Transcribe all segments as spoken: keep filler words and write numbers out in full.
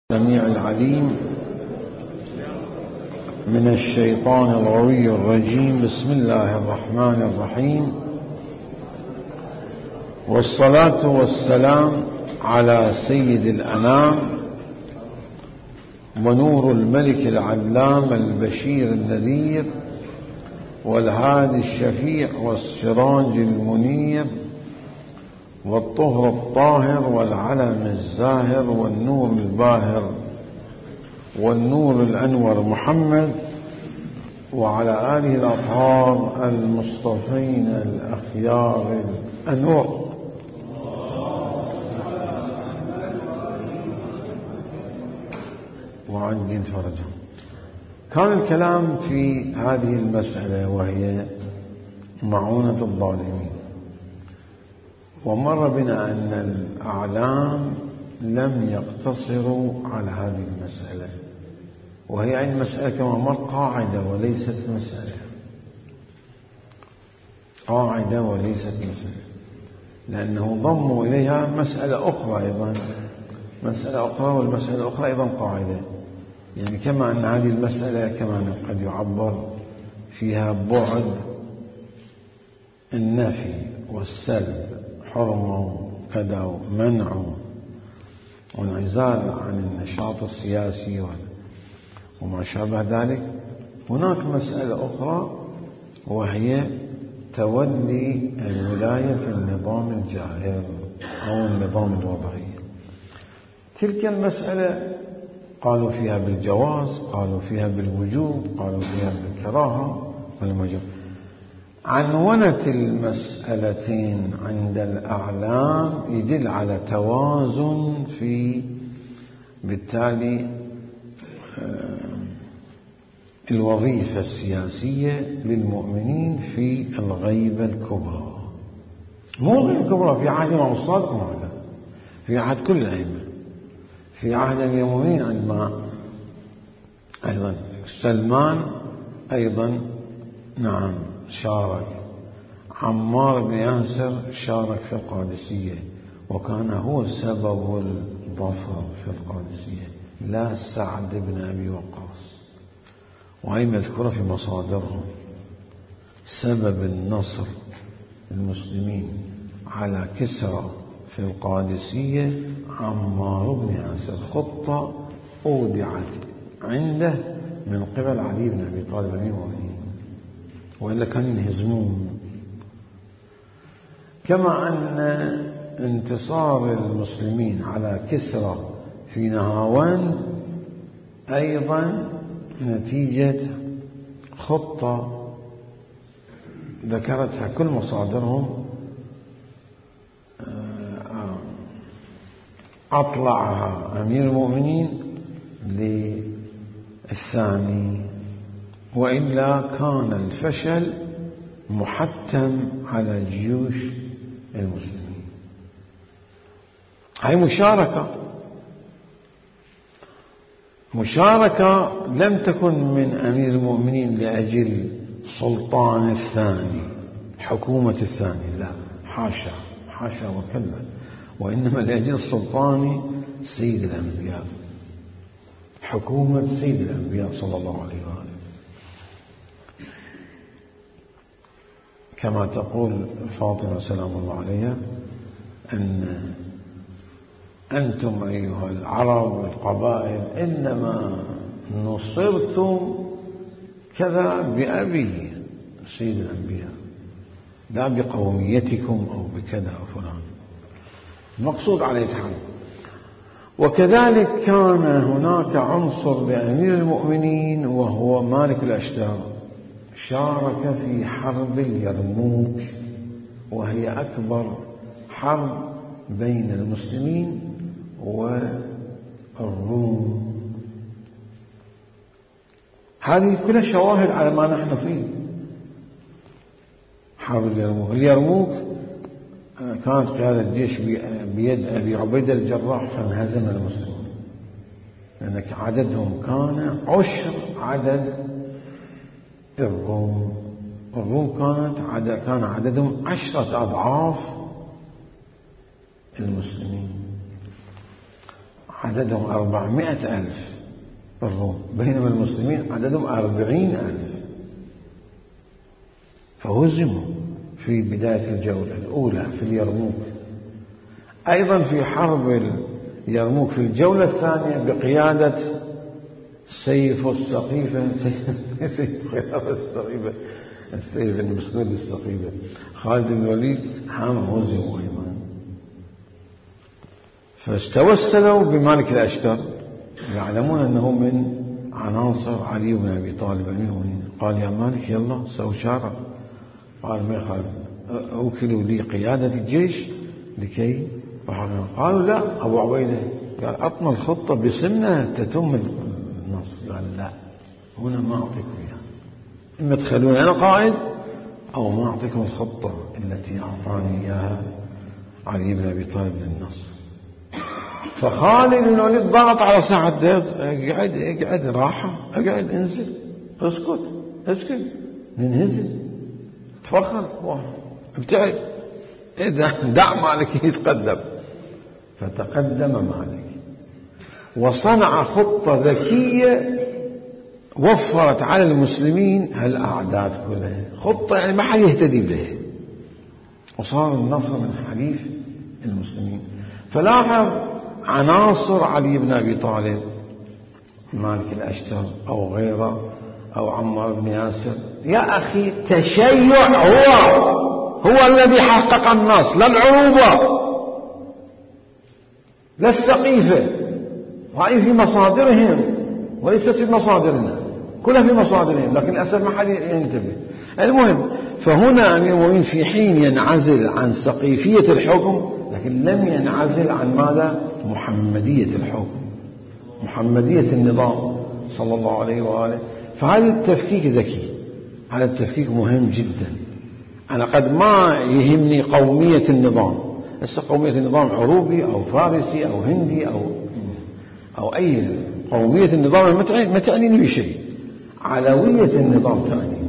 السميع العليم من الشيطان الغوي الرجيم. بسم الله الرحمن الرحيم، والصلاة والسلام على سيد الأنام ونور الملك العلام البشير النذير والهادي الشفيع والسراج المنير والطهر الطاهر والعلم الزاهر والنور الباهر والنور الأنور محمد وعلى آله الأطهار المصطفين الأخيار الأنور. وعجل فرجهم. كان الكلام في هذه المسألة وهي معونة الظالمين، ومر بنا أن الأعلام لم يقتصروا على هذه المسألة، وهي المسألة كما مر قاعدة وليست مسألة، قاعدة وليست مسألة، لأنه ضموا إليها مسألة أخرى أيضا، مسألة أخرى والمسألة الأخرى أيضا قاعدة. يعني كما أن هذه المسألة كما قد يعبر فيها بعد النفي والسلب، حرمة وكذا ومنع وانعزال عن النشاط السياسي وما شابه ذلك، هناك مسألة أخرى وهي تولي الولاية في النظام الجائر أو النظام الوضعي. تلك المسألة قالوا فيها بالجواز، قالوا فيها بالوجوب، قالوا فيها بالكراهة والمجوز. عنونة المسألتين عند الأعلام يدل على توازن في بالتالي الوظيفة السياسية للمؤمنين في الغيبة الكبرى، مو الغيبة الكبرى في عهد الإمام الصادق، معنا في عهد كل الأئمة، في عهد المؤمنين عندما أيضا سلمان أيضا نعم شارك، عمار بن ياسر شارك في القادسية وكان هو سبب الظفر في القادسية، لا سعد بن أبي وقاص، وهي مذكورة في مصادرهم. سبب النصر المسلمين على كسرى في القادسية عمار بن ياسر، خطة أودعت عنده من قبل علي بن أبي طالب أمير المؤمنين، وإلا كانوا ينهزمون. كما أن انتصار المسلمين على كسرى في نهاوند أيضا نتيجة خطة ذكرتها كل مصادرهم، أطلعها أمير المؤمنين للثاني، وإلا كان الفشل محتم على جيوش المسلمين. هاي مشاركة مشاركة لم تكن من أمير المؤمنين لأجل سلطان الثاني، حكومة الثاني، لا، حاشا حاشا وكلا، وإنما لأجل سلطان سيد الأنبياء، حكومة سيد الأنبياء صلى الله عليه وآله. كما تقول فاطمة سلام الله عليها أن أنتم أيها العرب والقبائل إنما نصرتم كذا بأبي سيد الأنبياء، لا بقوميتكم أو بكذا أو فلان، المقصود عليه تعالى. وكذلك كان هناك عنصر لأمير المؤمنين وهو مالك الأشتار، شارك في حرب اليرموك، وهي أكبر حرب بين المسلمين والروم. هذه كلها شواهد على ما نحن فيه. حرب اليرموك، اليرموك كانت قيادة الجيش بيد أبي عبيدة الجراح، فانهزم المسلمون، لأن عددهم كان عشر عدد الروم. الروم كانت عدد كان عددهم عشرة أضعاف المسلمين. عددهم أربعمائة ألف الروم، بينما المسلمين عددهم أربعين ألف، فهزموا في بداية الجولة الأولى في اليرموك. أيضا في حرب اليرموك في الجولة الثانية بقيادة سيف السقيفة سيف خيار السقيفة السيف المسنود السقيفة خالد بن الوليد حام هزموا أيضا، فاستوسلوا بمالك الأشتر يعلمون أنه من عناصر علي بن أبي طالب أمير المؤمنين. قال يا مالك يلا سووا شارع. قال ما يخالف، أوكلوا لي قيادة الجيش لكي وحقنا. قالوا لا، أبو عبيدة قال عطنا الخطة بسمنة تتم النصر. قال لا، هنا ما أعطيكم إياها، إما تخلوني أنا قائد أو ما أعطيكم الخطة التي أعطاني إياها علي بن أبي طالب للنصر. فخالد بن الوليد ضغط على ساعة دير، اقعد اقعد راحة، اقعد انزل اسكت اسكت ننهزم تفخر ابتعد دع مالك يتقدم. فتقدم مالك وصنع خطة ذكية وفرت على المسلمين هالأعداد كلها، خطة يعني ما حد يهتدي بها، وصار النصر من حليف المسلمين. فلاحظ عناصر علي بن أبي طالب، مالك الأشتر أو غيره أو عمار بن ياسر، يا أخي تشيع هو هو الذي حقق النصر، لا العروبة لا السقيفة، وهي في مصادرهم وليست في مصادرنا، كلها في مصادرهم، لكن للأسف ما حد ينتبه. المهم، فهنا أمير المؤمنين في حين ينعزل عن سقيفية الحكم، لكن لم ينعزل عن ماذا؟ محمدية الحكم، محمدية النظام صلى الله عليه وآله. فهذا التفكيك ذكي، هذا التفكيك مهم جدا. أنا قد ما يهمني قومية النظام، هسه قومية النظام عروبي أو فارسي أو هندي أو أو أي قومية النظام ما تعنيني بشيء، علوية النظام تعنيني،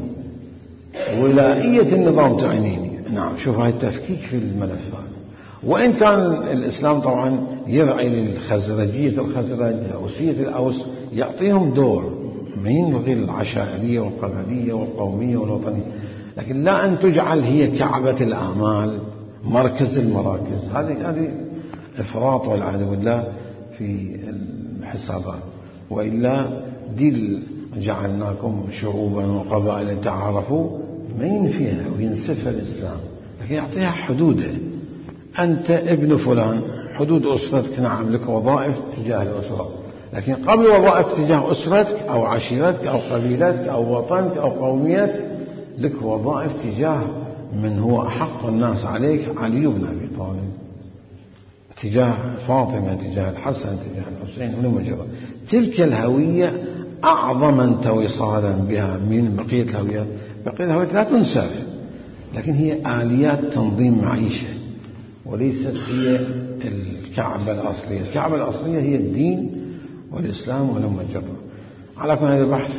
ولائية النظام تعنيني. نعم، شوف هاي التفكيك في الملفات. وإن كان الإسلام طبعا يرعي للخزرجية الخزرج، أوسية الأوس، يعطيهم دور، ما يلغي العشائرية والقبلية والقومية والوطنية، لكن لا أن تجعل هي كعبة الآمال، مركز المراكز. هذه هذه إفراط والعياذ بالله في الحسابات. وإلا دل جعلناكم شعوبا وقبائل تعارفوا، ما ينفيها وينسفها الإسلام، لكن يعطيها حدودها. أنت ابن فلان، حدود أسرتك نعم لك وظائف تجاه الأسرة، لكن قبل وظائف تجاه أسرتك أو عشيرتك أو قبيلتك أو وطنك أو قوميتك، لك وظائف تجاه من هو أحق الناس عليك، علي بن أبي طالب، تجاه فاطمة، تجاه الحسن، تجاه الحسين ولم يجرى. تلك الهوية أعظم أنت وصالا بها من بقية الهويات. بقية الهويات لا تنسف، لكن هي آليات تنظيم معيشة، وليست هي الكعبة الأصلية. الكعبة الأصلية هي الدين والإسلام ولم يجرى. على كل هذا البحث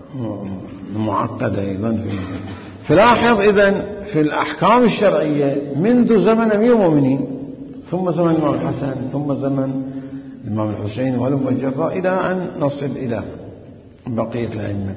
معقد أيضا. فلاحظ إذن في الأحكام الشرعية منذ زمن أمير المؤمنين، ثم زمن الإمام الحسن، ثم زمن الإمام الحسين ولم يجرى، إلى أن نصل إلى بقية الأئمة،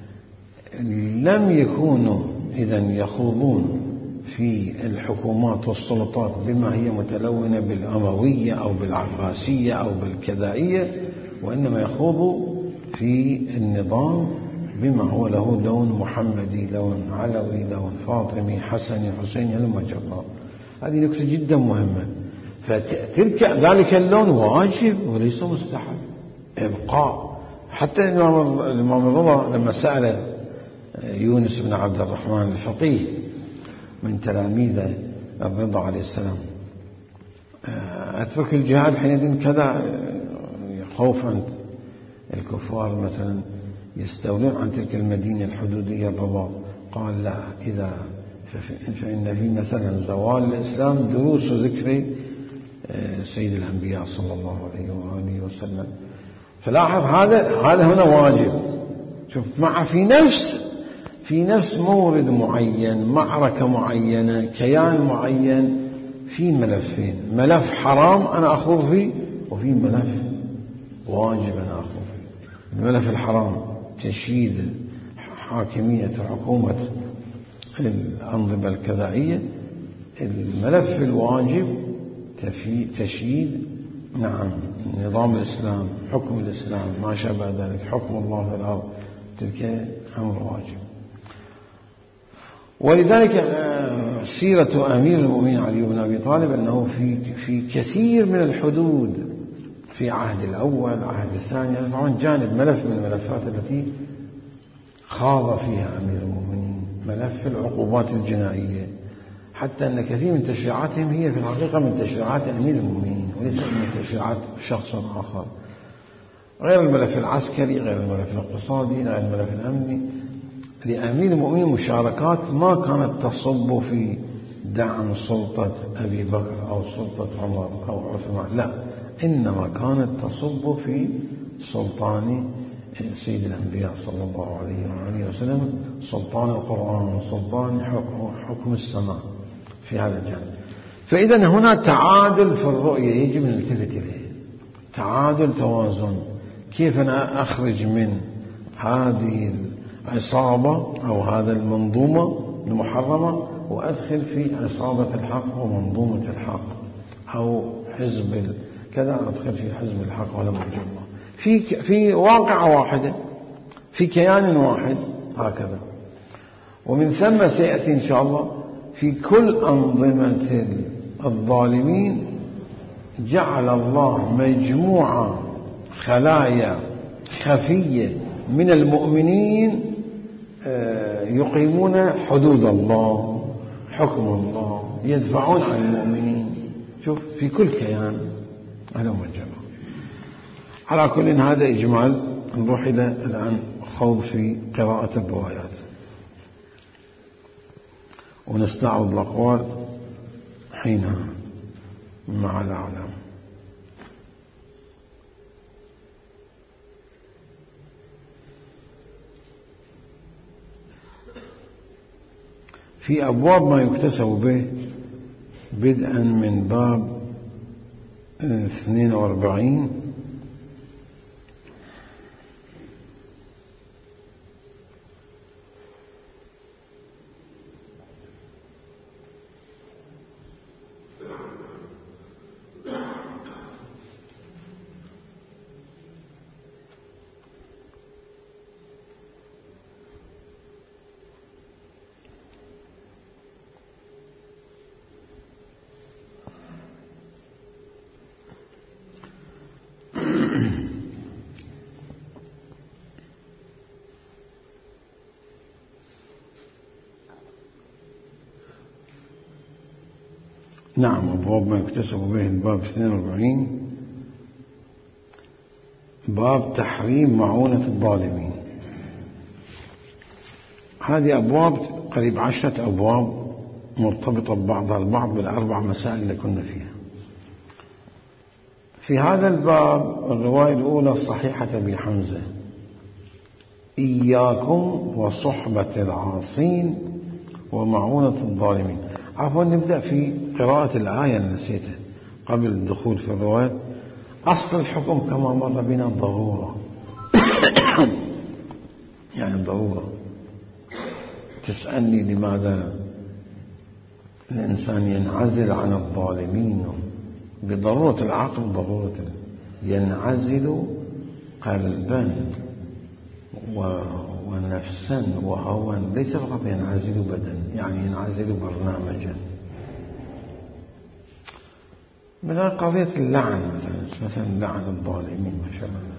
لم يكونوا إذن يخوضون في الحكومات والسلطات بما هي متلونة بالأموية أو بالعباسية أو بالكذائية، وإنما يخوضوا في النظام بما هو له لون محمدي، لون علوي، لون فاطمي، حسني، حسيني، لما جرى. هذه نكتة جدا مهمة. فتلك ذلك اللون واجب وليس مستحب، إبقاء. حتى الإمام الرضا لما سأل يونس بن عبد الرحمن الفقيه من تلاميذ الرضا عليه السلام، أترك الجهاد حينئذ كذا، خوفا الكفار مثلا يستولون عن تلك المدينة الحدودية الرباط. قال لا، إذا فإن في مثلا زوال الإسلام دروس ذكر سيد الأنبياء صلى الله عليه وآله وسلم. فلاحظ هذا هذا هنا واجب. شوف، مع في نفس في نفس مورد معين، معركة معينة، كيان معين، في ملفين، ملف حرام أنا أخوض فيه، وفي ملف واجب أن آخذ الملف الحرام تشييد حاكمية وحكومة الأنظمة الكذائية، الملف الواجب تشييد نعم نظام الإسلام، حكم الإسلام، ما شابه ذلك، حكم الله في الأرض، تلك أمر واجب. ولذلك سيرة أمير المؤمنين علي بن أبي طالب أنه في في كثير من الحدود في عهد الأول عهد الثاني، طبعا جانب ملف من الملفات التي خاض فيها أمير المؤمنين ملف العقوبات الجنائية، حتى أن كثير من تشريعاتهم هي في الحقيقة من تشريعات أمير المؤمنين وليس من تشريعات شخص آخر، غير الملف العسكري، غير الملف الاقتصادي، غير الملف الأمني. لأمير المؤمنين مشاركات ما كانت تصب في دعم سلطة أبي بكر أو سلطة عمر أو عثمان، لا، إنما كانت تصب في سلطان سيد الأنبياء صلى الله عليه وآله وسلم، سلطان القرآن، سلطان حكم, حكم السماء في هذا الجانب. فإذا هنا تعادل في الرؤية يجب أن نلتفت إليه، تعادل توازن، كيف أنا أخرج من هذه العصابة أو هذا المنظومة المحرمة وأدخل في عصابة الحق ومنظومة الحق أو حزب كذا، أدخل في حزب الحق ولا مرجوة في في واقعة واحدة في كيان واحد هكذا. ومن ثم سيأتي إن شاء الله في كل أنظمة الظالمين جعل الله مجموعة خلايا خفية من المؤمنين يقيمون حدود الله، حكم الله، يدفعون عن المؤمنين. شوف في كل كيان على مجمع. على كل هذا إجمال، نروح إلى الآن خوض في قراءة الروايات ونستعرض الأقوال حينها مع الأعلام. في أبواب ما يكتسب به بدءا من باب اثنين وأربعين نعم. أبواب ما يكتسب به الباب اثنين وأربعين باب تحريم معونة الظالمين. هذه أبواب قريب عشرة أبواب مرتبطة ببعضها البعض بالأربع مسائل اللي كنا فيها. في هذا الباب الرواية الأولى الصحيحة بحمزة: إياكم وصحبة العاصين ومعونة الظالمين. عفوا نبدأ في قراءة الآية اللي نسيتها قبل الدخول في الرواية. أصل الحكم كما مر بنا ضرورة يعني ضرورة. تسألني لماذا الإنسان ينعزل عن الظالمين؟ بضرورة العقل، ضرورة ينعزل قلبا ونفسا وهوا، ليس فقط ينعزل بدن، يعني ينعزل برنامجا. مثلا قضية اللعن، مثلا مثلا لعن الظالمين ما شاء الله.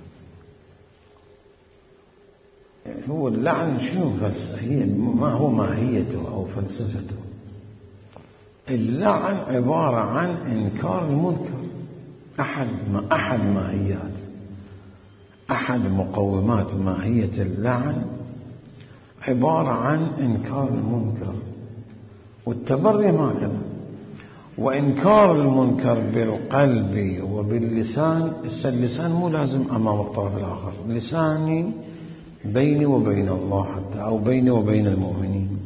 يعني هو اللعن شنو فلسفة؟ هي ما هو ماهيته أو فلسفته؟ اللعن عبارة عن إنكار المنكر. أحد ما أحد ماهيات أحد مقومات ماهية اللعن عبارة عن إنكار المنكر، والتبري هكذا. وإنكار المنكر بالقلب وباللسان، اللسان مو لازم أمام الطرف الآخر، لساني بيني وبين الله حتى، أو بيني وبين المؤمنين.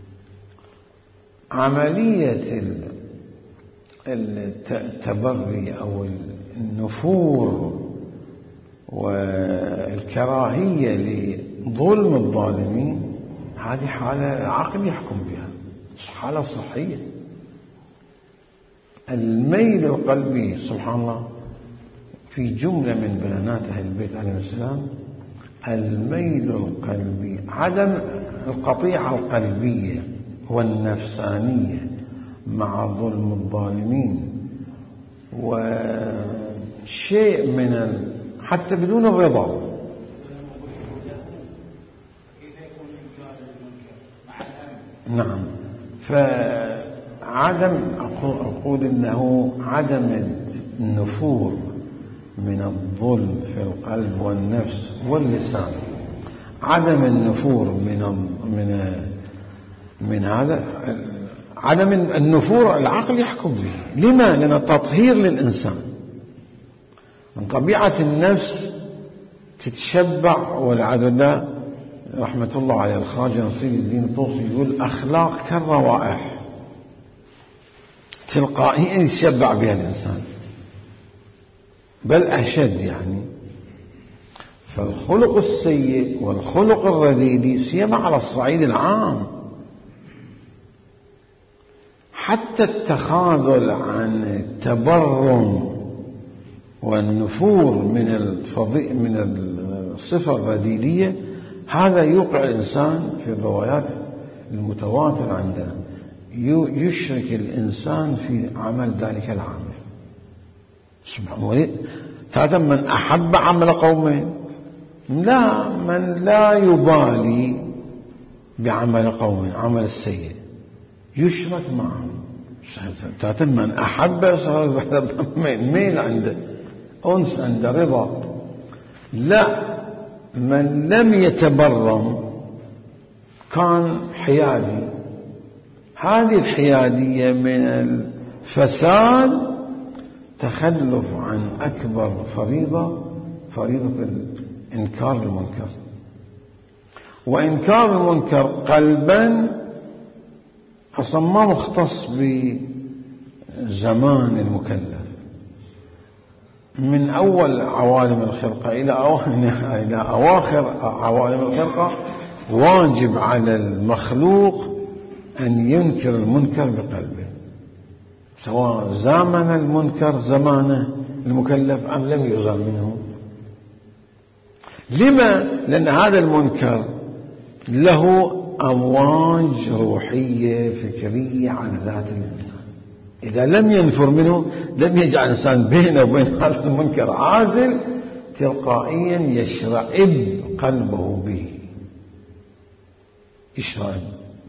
عملية التبري أو النفور والكراهية لظلم الظالمين هذه حالة عقل يحكم بها، حالة صحية. الميل القلبي سبحان الله في جملة من بيانات أهل البيت عليهم السلام، الميل القلبي عدم القطيعة القلبية والنفسانية مع ظلم الظالمين، وشيء من ال... حتى بدون الرضا. نعم، فعدم أقول إنه عدم النفور من الظلم في القلب والنفس واللسان، عدم النفور من من من هذا، عدم النفور العقل يحكم به. لما؟ لأن تطهير للإنسان من طبيعة النفس تتشبع والعدد. رحمة الله عليه الخواجة نصير الدين الطوسي يقول أخلاق كالروائح تلقائيا يتشبع بها الإنسان، بل أشد يعني. فالخلق السيء والخلق الرذيل سيما على الصعيد العام، حتى التخاذل عن التبرم والنفور من الفضي من الصفة الرذيلية، هذا يوقع الإنسان في الروايات المتواترة عندنا يشرك الإنسان في عمل ذلك العمل. سبحان الله. تعالى من أحب عمل قومين، لا، من لا يبالي بعمل قوم عمل السيء يشرك معهم. تعالى من أحب ميل عنده، أنس عنده، رضا. لا، من لم يتبرم كان حيادي. هذه الحيادية من الفساد تخلف عن أكبر فريضة، فريضة إنكار المنكر. وإنكار المنكر قلبا أصلا ما مختص بزمان المكلف، من أول عوالم الخلقة إلى إلى أواخر عوالم الخلقة واجب على المخلوق أن ينكر المنكر بقلبه، سواء زامن المنكر زمانه المكلف أم لم يزامنه. لما؟ لأن هذا المنكر له أمواج روحية فكرية على ذات الإنسان، إذا لم ينفر منه لم يجعل الإنسان بينه وبين هذا المنكر عازل، تلقائيا يشرئب قلبه به، يشرئب.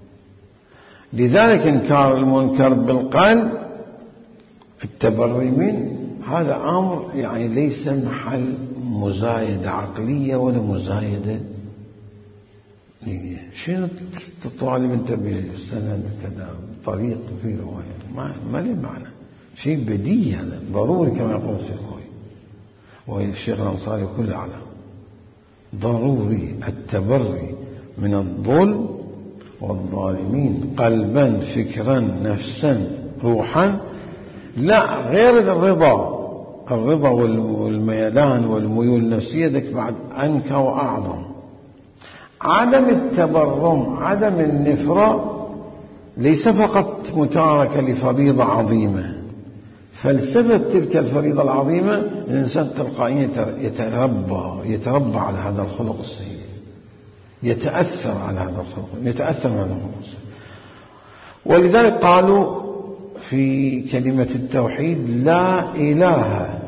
لذلك إنكار المنكر بالقلب التبري منه هذا أمر يعني ليس محل مزايدة عقلية ولا مزايدة نية. شنو تطالب أنت بالسند كذا طريق في رواية؟ ما ما له معنى، شيء بديهي هذا ضروري كما يقول الشيخ والشيخ الأنصاري كل أعلم. ضروري التبري من الظلم والظالمين قلبا فكرا نفسا روحا، لا غير الرضا. الرضا والميلان والميول النفسية ذاك بعد أنكى وأعظم. عدم التبرم، عدم النفرة ليس فقط متاركة لفريضة عظيمة، فلسفة تلك الفريضة العظيمة الإنسان تلقائيا يتربى يتربى على هذا الخلق السيء، يتأثر على هذا الخلق، يتأثر على هذا الخلق السيء. ولذلك قالوا في كلمة التوحيد لا إله،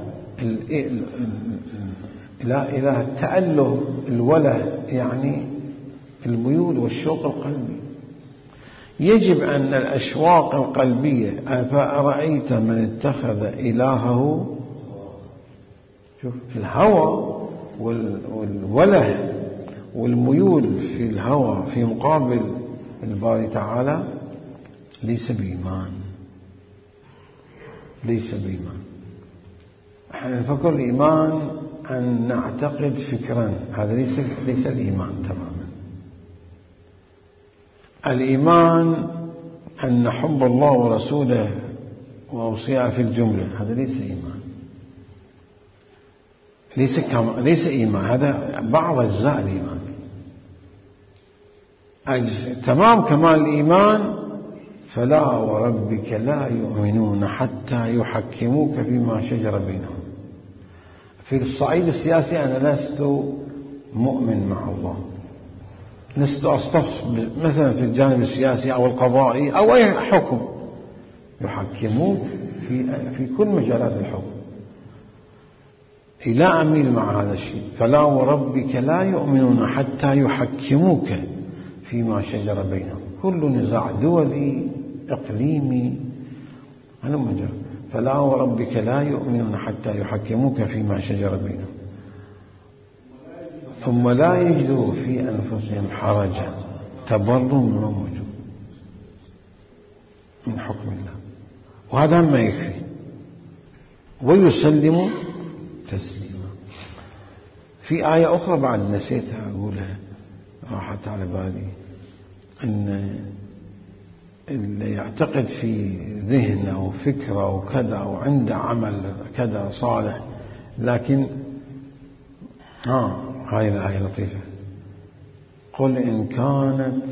لا إله التأله الوله يعني الميول والشوق القلبي. يجب أن الأشواق القلبية، أفأرأيت من اتخذ إلهه، شوف الهوى والوله والميول في الهوى في مقابل الباري تعالى ليس بإيمان، ليس بإيمان. احنا نفكر الإيمان أن نعتقد فكرا، هذا ليس ليس الإيمان تماما. الإيمان أن نحب الله ورسوله وأوصياء في الجملة، هذا ليس إيمان. ليس كم... ليس إيمان، هذا بعض أجزاء الإيمان. أجز... تمام كمال الإيمان: فلا وربك لا يؤمنون حتى يحكموك فيما شجر بينهم. في الصعيد السياسي أنا لست مؤمن مع الله، لست أصطف مثلا في الجانب السياسي أو القضائي أو أي حكم، يحكموك في في كل مجالات الحكم. لا أميل مع هذا الشيء. فلا وربك لا يؤمنون حتى يحكموك فيما شجر بينهم. كل نزاع دولي إقليمي هذا مجرد. فلا وربك لا يؤمنون حتى يحكموك فيما شجر بينهم ثم لا يجدوا في أنفسهم حرجا تبرم مما موجود من حكم الله. وهذا ما يكفي. ويسلم تسليما. في آية أخرى بعد نسيتها أقولها، راحت على بالي، أن اللي يعتقد في ذهنه وفكرة وكذا وعنده عمل كذا صالح، لكن ها هاي الآية لطيفة: قل إن كانت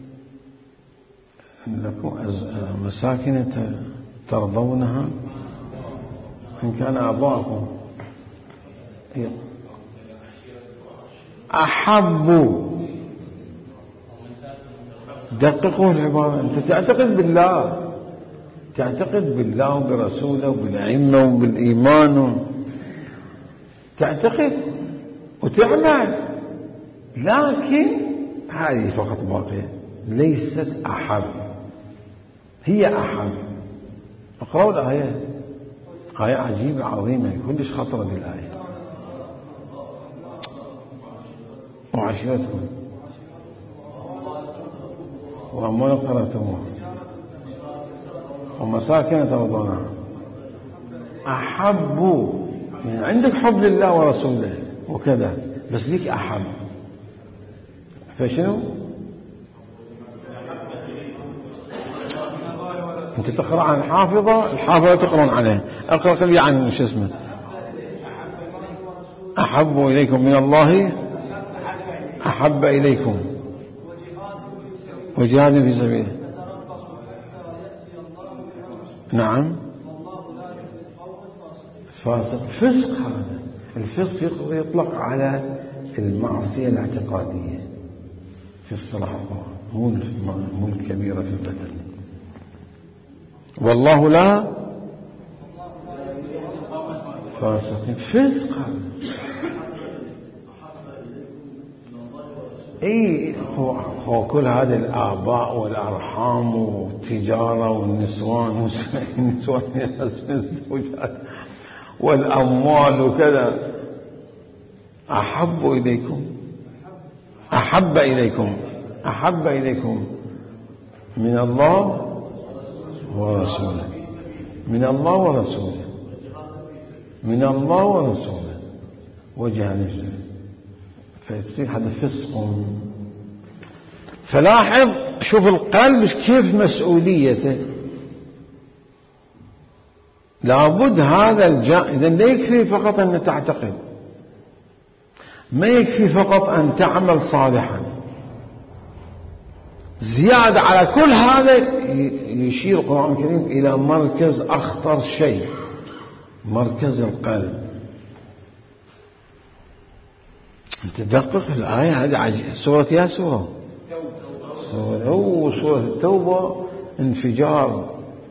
لكم مساكن ترضونها، إن كان آباؤكم أحبوا. دققوا العبارة. أنت تعتقد بالله، تعتقد بالله وبرسوله وبالأئمة وبالإيمان، تعتقد وتعمل، لكن هذه فقط باقية، ليست أحب، هي أحب. اقرأوا الآية، آية عجيبة عظيمة كلش خطرة بالآية. وعشيرتكم وأموال اقترفتموها ومساكن ترضونها أحبوا. يعني عندك حب لله ورسوله وكذا، بس ليك أحب. فشنو؟ أنت تقرأ عن الحافظة، الحافظة تقرأون عليها. أقرأ خلي عن شو اسمه: أحب إليكم من الله أحب إليكم وجهاد في سبيله. نعم. فاسق، فسق. هذا الفسق يطلق على المعصية الاعتقادية في اصطلاح الله، مو الكبيرة في البدن. والله لا فاسق، فسق. اي هو كل هذه الآباء والأرحام والتجارة والنسوان والنسوان الزوجات والأموال وكذا، أحب إليكم أحب إليكم أحب إليكم من الله ورسوله، من الله ورسوله، من الله ورسوله وجهاد في سبيله. فيصير هذا فسق. فلاحظ، شوف القلب كيف مسؤوليته. لابد هذا الجانب. إذن لا يكفي فقط أن تعتقد، ما يكفي فقط أن تعمل صالحا، زيادة على كل هذا يشير القرآن الكريم إلى مركز أخطر شيء، مركز القلب. تدقق الآية هذه عجيبة. سورة يا سورة هو سورة التوبة انفجار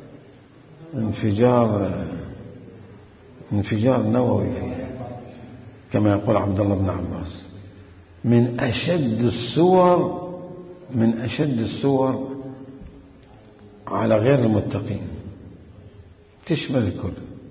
انفجار انفجار نووي فيها، كما يقول عبد الله بن عباس: من أشد السور من أشد السور على غير المتقين. تشمل الكل.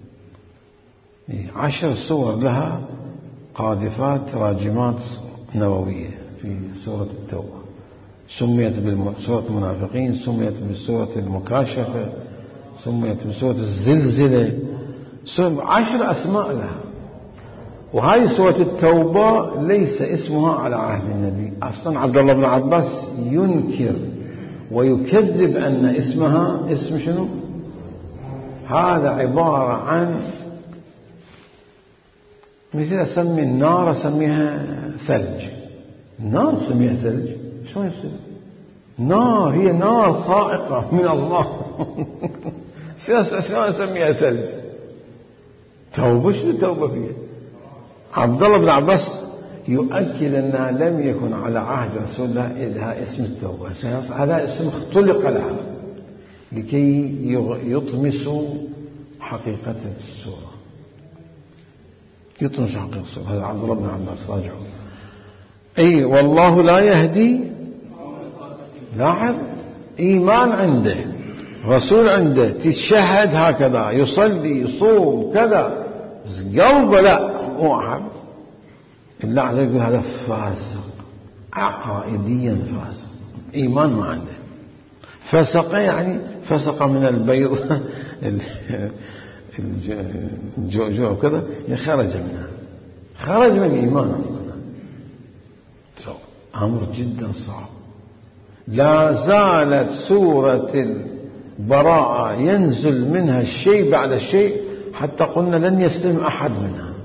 عشر سور لها قاذفات راجمات نووية في سورة التوبة. سميت بسورة المنافقين، سميت بسورة المكاشفة، سميت بسورة الزلزلة، عشر أسماء لها. وهذه سورة التوبة ليس اسمها على عهد النبي أصلا. عبد الله بن عباس ينكر ويكذب أن اسمها اسم شنو؟ هذا عبارة عن مثل أسمي النار أسميها ثلج. النار سميها ثلج شلون يصير؟ نار، هي نار صاعقة من الله. شلون أسميها ثلج؟ توبة، شنو التوبة فيها؟ عبد الله بن عباس يؤكد أنها لم يكن على عهد رسول الله إلها اسم التوبة، هذا اسم اختلق لها لكي يطمسوا حقيقة السورة، يطمس حقيقة السورة. هذا عبد الله بن عباس راجعوا. أي والله لا يهدي. لاحظ، إيمان عنده، رسول عنده، تتشهد هكذا، يصلي يصوم كذا، بس قلبه لا مو أحب. الله عز وجل هذا فاسق، عقائديا فاسق، إيمان ما عنده. فسق يعني فسق من البيض الجوجو كذا، خرج منها، خرج من الإيمان أصلا. أمر جدا صعب. لا زالت سورة البراءة ينزل منها الشيء بعد الشيء حتى قلنا لن يسلم أحد منها.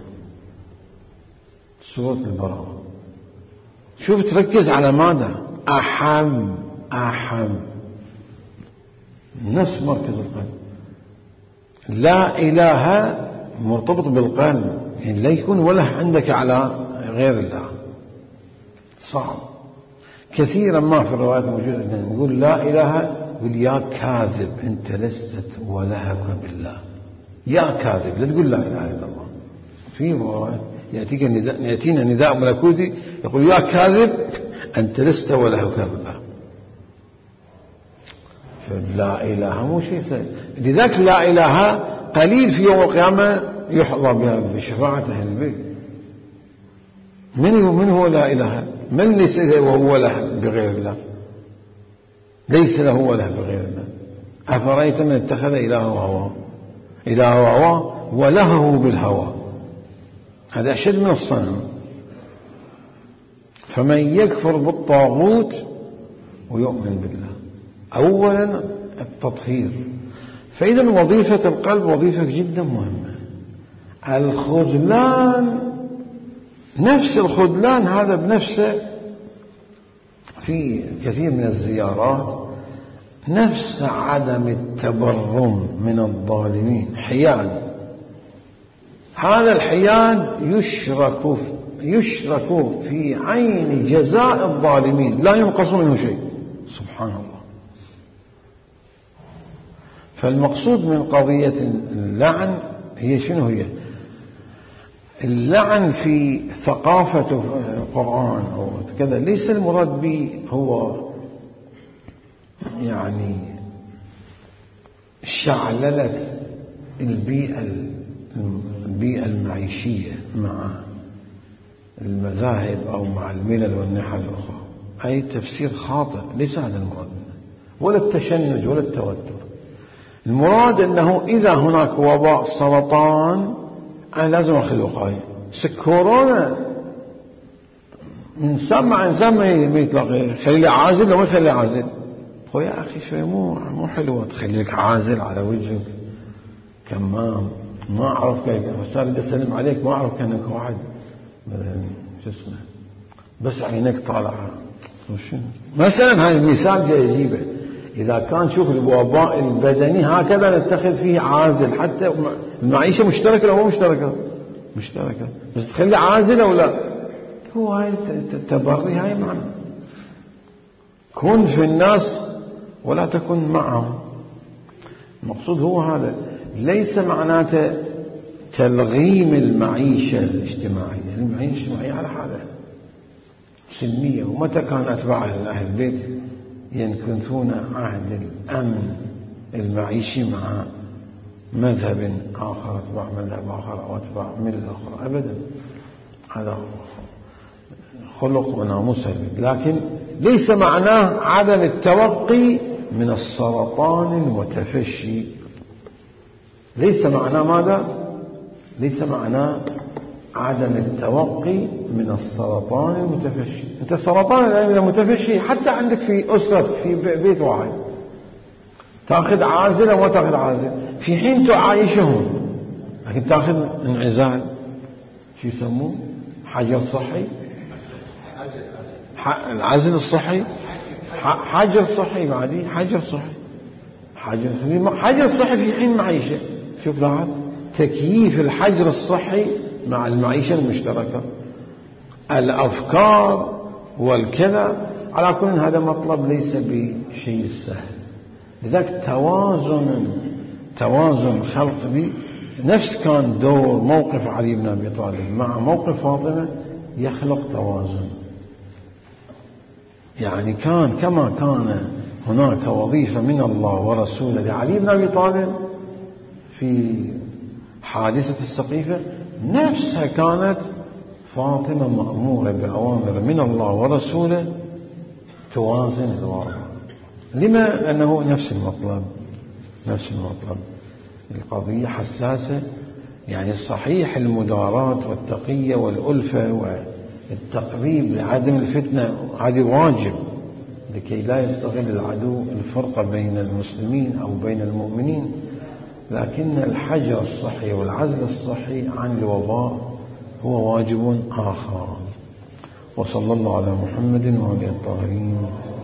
سورة البراءة شوف تركز على ماذا؟ أحب أحب، نفس مركز القلب. لا إله مرتبط بالقلب، يعني لا يكون وله عندك على غير الله، صعب. كثيرا ما في الروايات موجودة أن نقول لا إله، يقول يا كاذب أنت لست ولهك بالله، يا كاذب لا تقول لا إله إلا الله. في روايات يأتيك نداء، يأتينا نداء ملكوتي يقول يا كاذب أنت لست ولهك بالله. فلا إله مو شيء سهل، لذلك لا إله قليل في يوم القيامة يحظى بها بشفاعة أهل البيت. من من هو لا إله؟ من ليس وهو له بغير الله؟ ليس له وله بغير الله. أفرأيت من اتخذ إلهه هواه، إلهه هواه ولهه بالهوى، هذا أشد من الصنم. فمن يكفر بالطاغوت ويؤمن بالله، أولا التطهير. فإذا وظيفة القلب وظيفة جدا مهمة. الخذلان، نفس الخذلان هذا بنفسه في كثير من الزيارات، نفس عدم التبرم من الظالمين، حياد. هذا الحياد يشرك يشرك في عين جزاء الظالمين، لا ينقص منه شيء، سبحان الله. فالمقصود من قضية اللعن هي شنو؟ هي اللعن في ثقافة القرآن أو كذا، ليس المراد به هو يعني شعللة البيئة البيئة المعيشية مع المذاهب أو مع الملل والنحل الأخرى، أي تفسير خاطئ، ليس هذا المراد منه، ولا التشنج ولا التوتر. المراد أنه إذا هناك وباء سرطان أنا لازم أخذ وقاية. كورونا إنسان مع إنسان ما يتلاقي، خلي عازل لو ما يخلي عازل. هو يا أخي شوي مو مو حلوة تخليك عازل على وجهك كمام، ما أعرف كيف صار بدي أسلم عليك ما أعرف كأنك واحد شو اسمه بس عينك طالعة. مثلا هاي المثال جاي أجيبه، إذا كان شوف الوباء البدني هكذا نتخذ فيه عازل، حتى المعيشة مشتركة أو مو مشتركة؟ مشتركة، بس تخلي عازل أو لا؟ هو هاي التبري، هاي معنى كن في الناس ولا تكن معهم. المقصود هو هذا، ليس معناته تلغيم المعيشة الاجتماعية. المعيشة الاجتماعية على حالها سلمية. ومتى كان أتباع أهل البيت ينكثون عهد الأمن المعيشي مع مذهب آخر، أتباع مذهب آخر أو أتباع ملة أخرى؟ أبدا، هذا خلق وناموس البيت. لكن ليس معناه عدم التوقي من السرطان المتفشي. ليس معناه ماذا؟ ليس معناه عدم التوقي من السرطان المتفشي. أنت السرطان الآن المتفشي حتى عندك في أسرتك في بيت واحد، تأخذ عازل أو ما تأخذ عازل في حين تعايشهم، لكن تأخذ انعزال. شو يسموه؟ حجر صحي، العزل الصحي، حجر صحي بعدي، حجر صحي، حجر حجر صحي في حين معيشة. شوف لاحظ تكييف الحجر الصحي مع المعيشة المشتركة، الأفكار والكذا. على كل هذا مطلب ليس بشيء سهل، لذلك توازن توازن خلق دي نفس كان دور موقف علي بن أبي طالب مع موقف فاطمة يخلق توازن. يعني كان كما كان هناك وظيفة من الله ورسوله لعلي بن أبي طالب في حادثة السقيفة، نفسها كانت فاطمة مأمورة بأوامر من الله ورسوله توازن الواقع. لما؟ لأنه نفس المطلب نفس المطلب القضية حساسة. يعني صحيح المداراة والتقية والألفة والتقريب لعدم الفتنة هذه واجب لكي لا يستغل العدو الفرقة بين المسلمين أو بين المؤمنين، لكن الحجر الصحي والعزل الصحي عن الوباء هو واجب آخر. وصلى الله على محمد وعلى الطاهرين.